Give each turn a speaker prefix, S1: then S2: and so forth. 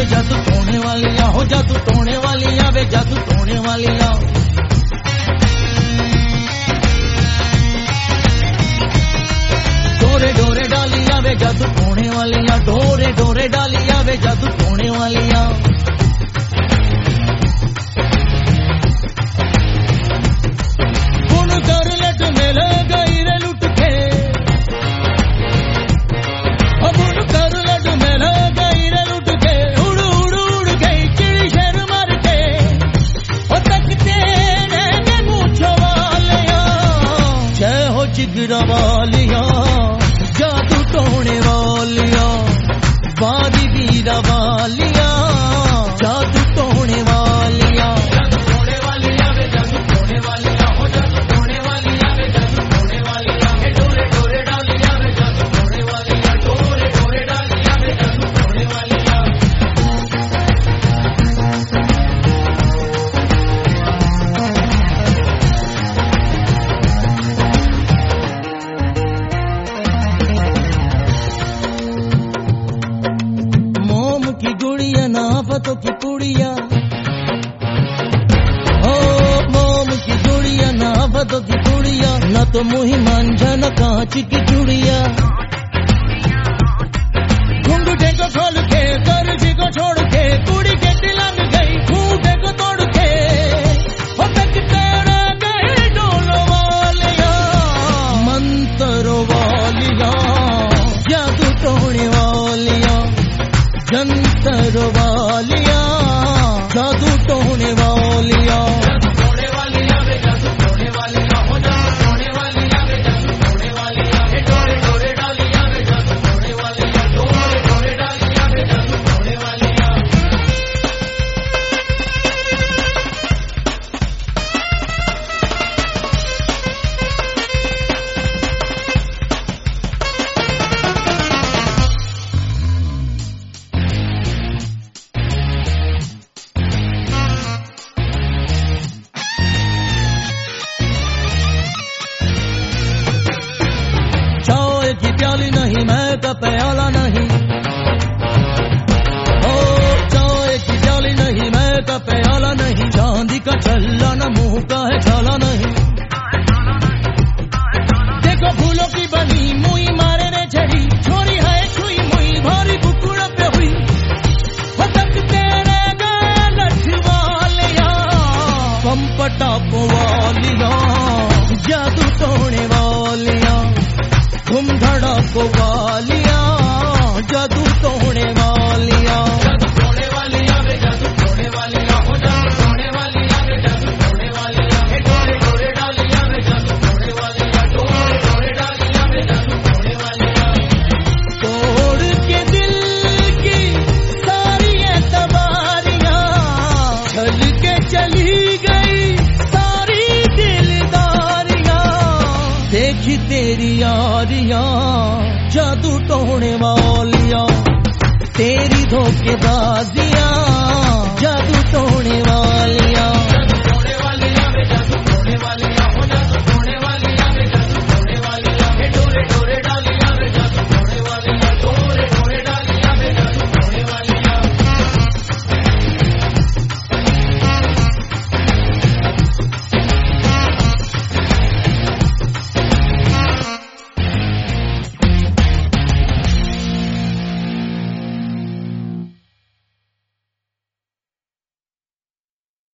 S1: वे जादू टोने वालियां, हो जादू टोने वालियां वे जादू टोने वालियां। डोरे डोरे डालियां वे जादू टोने वालियां, डोरे डोरे डालियां वे जादू टोने वालियां। हुण कर लट मिल गई रे लुट के, अब हुण कर लट मिल गई रे लुट के। उड़ उड़ उड़ गई चिड़ी शर मर के, ओ तकते रहने मूंछ वालियां। जय हो जिगरा वालियां, जादू टोने वालियां, बारी वीरा वालियां, जादू टोने वालियां। जादू टोने वालियां वे जादू टोने वालियां, हो जादू टोने वालियां वे जादू टोने वालियां। डोरे डोरे डालियां वे जादू टोने वालियां, डोरे डोरे डालियां वे जादू टोने वालियां। मोम की गुड़िया नाफतों की पुड़िया, ओ मोम की गुड़िया नाफतों की पुड़िया, न तो मुही मांझा न कांच की चूड़िया। घुंघटे को खोल के दर्जी को छोड़ के, कुड़ी के तिलंग गई खूंटे को तोड़ के। हो तक तेरा गए डोलो वालियां, मंतरो वालियां, जादू टोने वालियां, जंतर वालियां, जादू टोने वालियां। जादू टोने वालियां वे जादू टोने वालियां, हो जादू टोने वालियां वे जादू टोने वालियां। डोरे डोरे डालियां वे जादू टोने वालियां, डोरे डोरे डालियां वे जादू टोने वालियां। चाय की प्याली नहीं, मैं का प्याला नहीं, ओ चाय की प्याली नहीं, मैं का प्याला नहीं। चांदी का छल्ला न मुंह का है छाला नहीं। देखो फूलों की बनी मुई मारे रे छड़ी, छोरी है छुई मुई भारी बुकुड़ा पे हुई। हो तक तेरे गए लठ वालियां, पंपटा वालियां, जादू टोने वालियां, धूम धड़ाको वालियां, जादू टोने वालियां। जादू टोने वालियां वे जादू टोने वालियां, हो जादू टोने वालियां वे जादू टोने वालियां। डोरे डोरे डालियां वे जादू टोने वालियां, डोरे डोरे डालियां वे जादू टोने वालियां। तोड़ के दिल की सारी एतबारियां, छल के चली गई सारी दिलदारियां। देखी तेरी यारियां, जादू टोने वालियां, तेरी धोखेबाजियां,